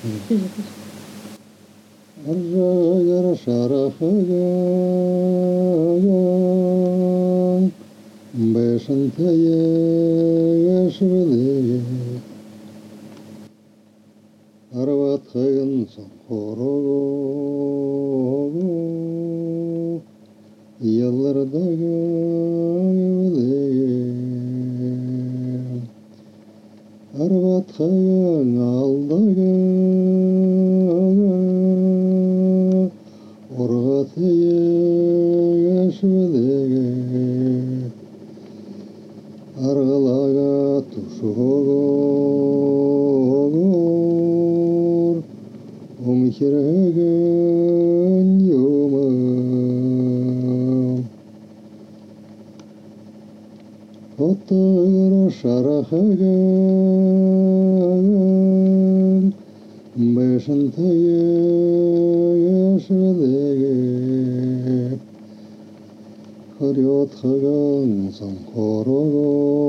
Arjagara Sharahagan Beshantaye Yashvili Arvathagan Samporo Yalardaga Arvathagan Aldaga Orvathaye Yashvili Argalaga Tushogor Umhiragan Yoma Otara Sharahagan Beshantaye Yashvili Haryothagan Sankorogo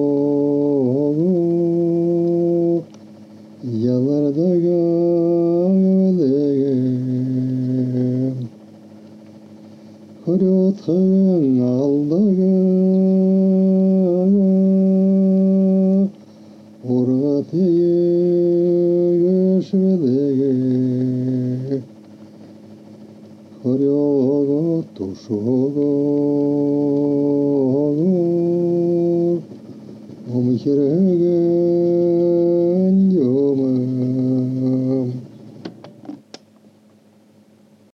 Yalardaga Yavadege Haryothagan Aldaga Urvateye Yashvili Haryoga Tushogor Omikire